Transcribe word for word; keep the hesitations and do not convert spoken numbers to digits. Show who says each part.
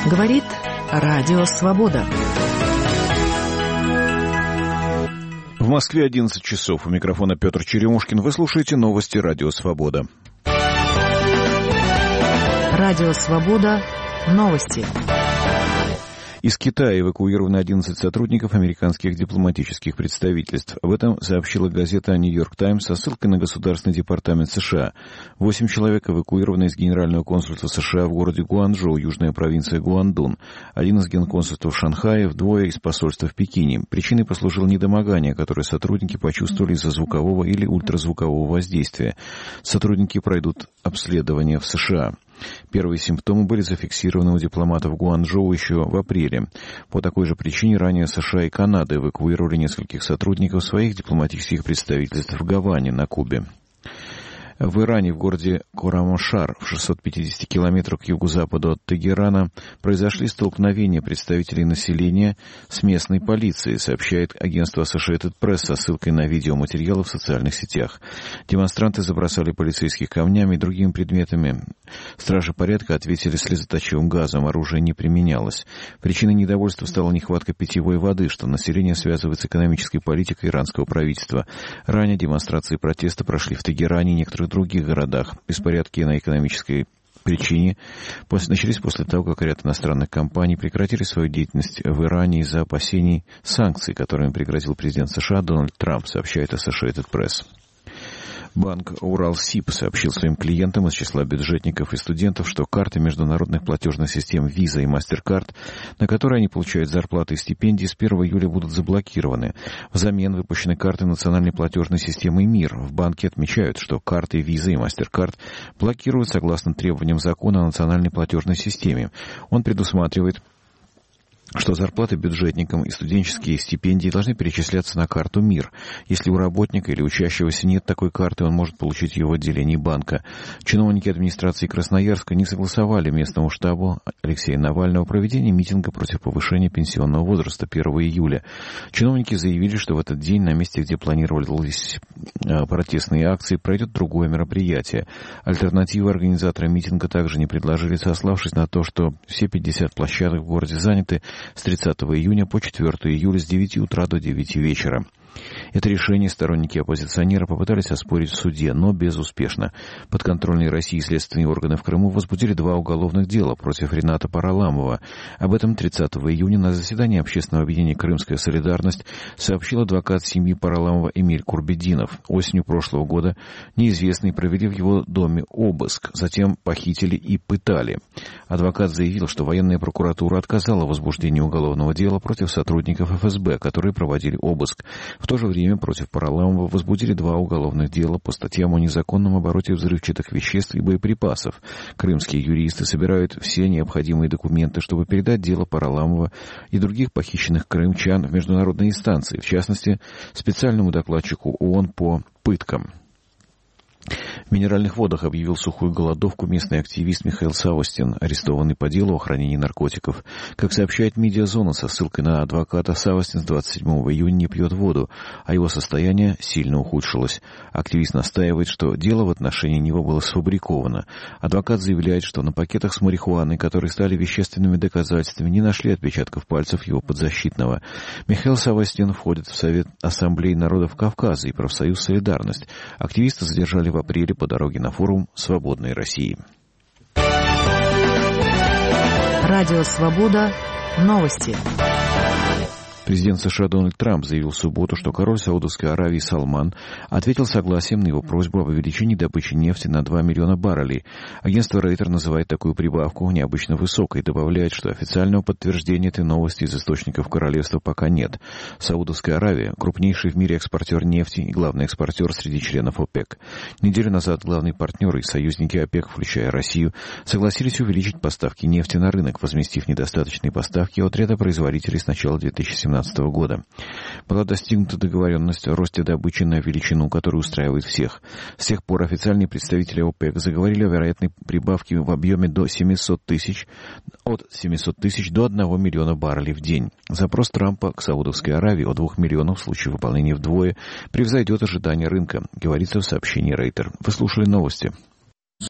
Speaker 1: Говорит Радио Свобода.
Speaker 2: В Москве одиннадцать часов. У микрофона Петр Черемушкин. Вы слушаете новости Радио Свобода.
Speaker 1: Радио Свобода. Новости.
Speaker 2: Из Китая эвакуированы одиннадцать сотрудников американских дипломатических представительств. Об этом сообщила газета «Нью-Йорк Таймс» со ссылкой на Государственный департамент США. Восемь человек эвакуированы из Генерального консульства США в городе Гуанчжоу, южная провинция Гуандун. Один из генконсульства в Шанхае, двое из посольства в Пекине. Причиной послужило недомогание, которое сотрудники почувствовали из-за звукового или ультразвукового воздействия. Сотрудники пройдут обследование в США. Первые симптомы были зафиксированы у дипломатов Гуанчжоу еще в апреле. По такой же причине ранее США и Канада эвакуировали нескольких сотрудников своих дипломатических представительств в Гаване на Кубе. В Иране, в городе Корамашар, в шестистах пятидесяти километрах к юго-западу от Тегерана, произошли столкновения представителей населения с местной полицией, сообщает агентство Associated Press со ссылкой на видеоматериалы в социальных сетях. Демонстранты забросали полицейских камнями и другими предметами. Стражи порядка ответили слезоточивым газом, оружие не применялось. Причиной недовольства стала нехватка питьевой воды, что население связывает с экономической политикой иранского правительства. Ранее демонстрации протеста прошли в Тегеране и некоторых других городах. Беспорядки на экономической причине после, начались после того, как ряд иностранных компаний прекратили свою деятельность в Иране из-за опасений санкций, которыми пригрозил президент США Дональд Трамп, сообщает Associated Press. Банк Уралсиб сообщил своим клиентам из числа бюджетников и студентов, что карты международных платежных систем Visa и MasterCard, на которые они получают зарплаты и стипендии, с первого июля будут заблокированы. Взамен выпущены карты национальной платежной системы МИР. В банке отмечают, что карты Visa и MasterCard блокируют согласно требованиям закона о национальной платежной системе. Он предусматривает, что зарплаты бюджетникам и студенческие стипендии должны перечисляться на карту МИР. Если у работника или учащегося нет такой карты, он может получить ее в отделении банка. Чиновники администрации Красноярска не согласовали местному штабу Алексея Навального проведение митинга против повышения пенсионного возраста первого июля. Чиновники заявили, что в этот день на месте, где планировались протестные акции, пройдет другое мероприятие. Альтернативы организатора митинга также не предложили, сославшись на то, что все пятьдесят площадок в городе заняты с тридцатого июня по четвёртого июля с девяти утра до девяти вечера. Это решение сторонники оппозиционера попытались оспорить в суде, но безуспешно. Подконтрольные России следственные органы в Крыму возбудили два уголовных дела против Рената Параламова. Об этом тридцатого июня на заседании общественного объединения «Крымская солидарность» сообщил адвокат семьи Параламова Эмиль Курбединов. Осенью прошлого года неизвестные провели в его доме обыск, затем похитили и пытали. Адвокат заявил, что военная прокуратура отказала в возбуждении уголовного дела против сотрудников эф эс бэ, которые проводили обыск. В то же время против Параламова возбудили два уголовных дела по статьям о незаконном обороте взрывчатых веществ и боеприпасов. Крымские юристы собирают все необходимые документы, чтобы передать дело Параламова и других похищенных крымчан в международные инстанции, в частности, специальному докладчику ООН по пыткам. В Минеральных водах объявил сухую голодовку местный активист Михаил Савостин, арестованный по делу о хранении наркотиков. Как сообщает «Медиазона» со ссылкой на адвоката, Савостин с двадцать седьмого июня не пьет воду, а его состояние сильно ухудшилось. Активист настаивает, что дело в отношении него было сфабриковано. Адвокат заявляет, что на пакетах с марихуаной, которые стали вещественными доказательствами, не нашли отпечатков пальцев его подзащитного. Михаил Савостин входит в Совет Ассамблеи народов Кавказа и профсоюз «Солидарность». Активиста задержали в апреле по дороге на форум «Свободной России».
Speaker 1: Радио Свобода. Новости.
Speaker 2: Президент США Дональд Трамп заявил в субботу, что король Саудовской Аравии Салман ответил согласием на его просьбу об увеличении добычи нефти на два миллиона баррелей. Агентство Рейтер называет такую прибавку необычно высокой и добавляет, что официального подтверждения этой новости из источников королевства пока нет. Саудовская Аравия – крупнейший в мире экспортер нефти и главный экспортер среди членов ОПЕК. Неделю назад главные партнеры и союзники ОПЕК, включая Россию, согласились увеличить поставки нефти на рынок, возместив недостаточные поставки от ряда производителей с начала две тысячи семнадцатого года. Была достигнута договоренность о росте добычи на величину, которая устраивает всех. С тех пор официальные представители ОПЕК заговорили о вероятной прибавке в объеме до семисот тысяч, от семисот тысяч до одного миллиона баррелей в день. Запрос Трампа к Саудовской Аравии о двух миллионах в случае выполнения вдвое превзойдет ожидания рынка, говорится в сообщении Рейтер. Вы слушали новости.